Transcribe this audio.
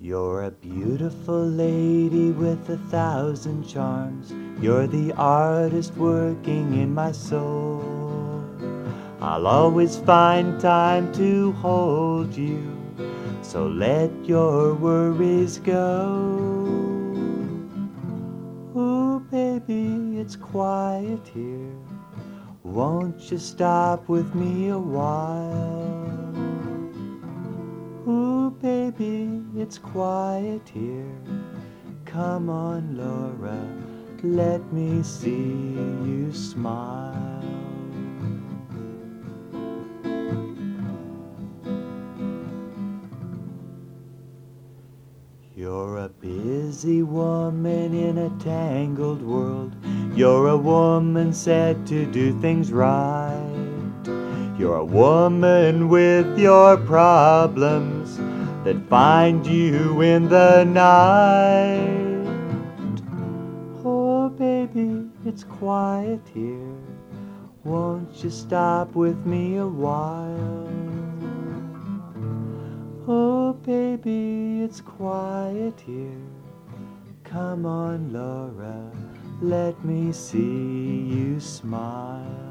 You're a beautiful lady with 1,000 charms. You're the artist working in my soul. I'll always find time to hold you, so let your worries go. Ooh, baby, it's quiet here. Won't you stop with me a while? Ooh, baby, it's quiet here. Come on, Laura, let me see you smile. You're a busy woman in a tangled world. You're a woman set to do things right. You're a woman with your problems that find you in the night. Oh, baby, it's quiet here. Won't you stop with me a while? Oh, baby, it's quiet here. Come on, Laura, let me see you smile.